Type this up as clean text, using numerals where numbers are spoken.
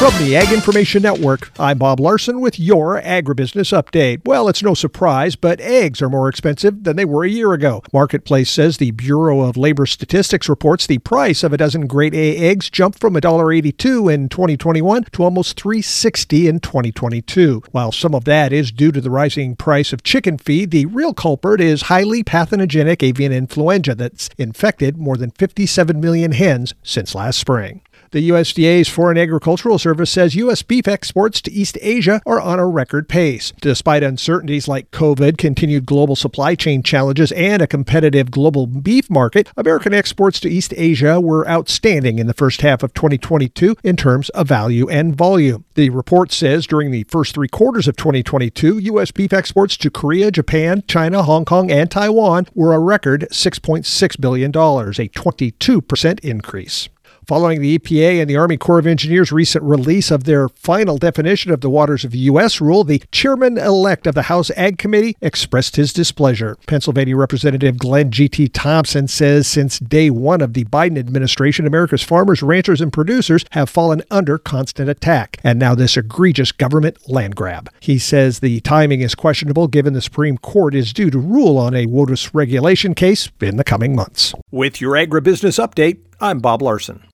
From the Ag Information Network, I'm Bob Larson with your Agribusiness Update. Well, it's no surprise, but eggs are more expensive than they were a year ago. Marketplace says the Bureau of Labor Statistics reports the price of a dozen grade A eggs jumped from $1.82 in 2021 to almost $3.60 in 2022. While some of that is due to the rising price of chicken feed, the real culprit is highly pathogenic avian influenza that's infected more than 57 million hens since last spring. The USDA's Foreign Agricultural Service says U.S. beef exports to East Asia are on a record pace. Despite uncertainties like COVID, continued global supply chain challenges, and a competitive global beef market, American exports to East Asia were outstanding in the first half of 2022 in terms of value and volume. The report says during the first 3 quarters of 2022, U.S. beef exports to Korea, Japan, China, Hong Kong, and Taiwan were a record $6.6 billion, a 22% increase. Following the EPA and the Army Corps of Engineers' recent release of their final definition of the Waters of the U.S. rule, the chairman-elect of the House Ag Committee expressed his displeasure. Pennsylvania Representative Glenn G.T. Thompson says since day one of the Biden administration, America's farmers, ranchers, and producers have fallen under constant attack, and now this egregious government land grab. He says the timing is questionable given the Supreme Court is due to rule on a WOTUS regulation case in the coming months. With your Agribusiness Update, I'm Bob Larson.